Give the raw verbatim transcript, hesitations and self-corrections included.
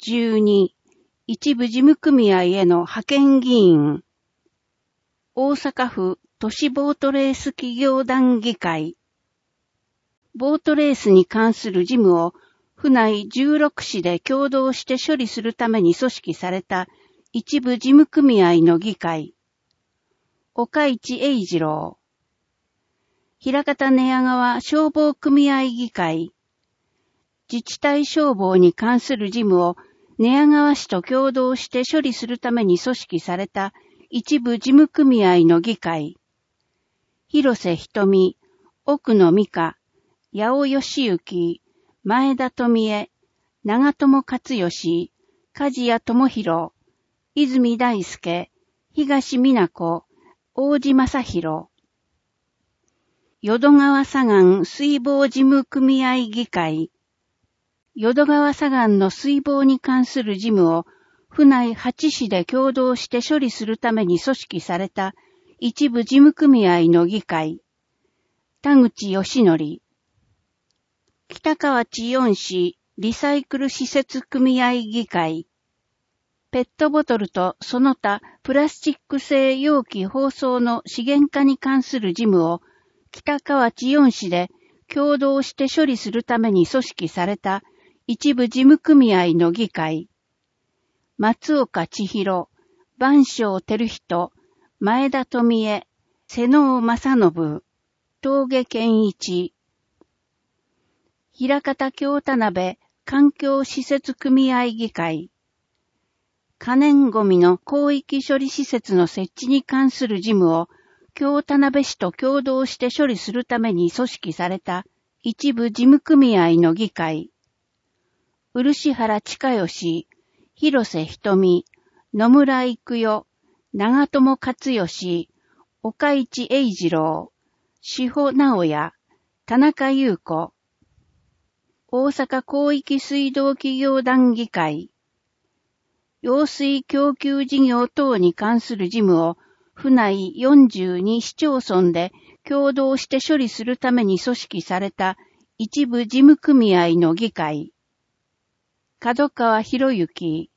じゅうに、一部事務組合への派遣議員。大阪府都市ボートレース企業団議会。ボートレースに関する事務を府内じゅうろく市で共同して処理するために組織された一部事務組合の議会。岡市英二郎。枚方寝屋川消防組合議会。自治体消防に関する事務を寝屋川市と共同して処理するために組織された一部事務組合の議会。広瀬瞳、奥野美香、八尾義行、前田富江、長友克義、梶谷智弘、泉大輔、東美奈子、大路正弘。淀川左岸水防事務組合議会。淀川左岸の水防に関する事務を府内はち市で共同して処理するために組織された一部事務組合の議会。田口義則。北河内よん市リサイクル施設組合議会。ペットボトルとその他プラスチック製容器包装の資源化に関する事務を北河内よん市で共同して処理するために組織された一部事務組合の議会。松岡千尋、番章照人、前田富江、瀬能正信、峠健一。枚方京田辺環境施設組合議会。可燃ごみの広域処理施設の設置に関する事務を京田辺市と共同して処理するために組織された一部事務組合の議会。漆原親義、広瀬瞳、野村育代、長友克義、岡市英二郎、志保直也、田中優子。大阪広域水道企業団議会。用水供給事業等に関する事務を府内よんじゅうに市町村で共同して処理するために組織された一部事務組合の議会。角川博之、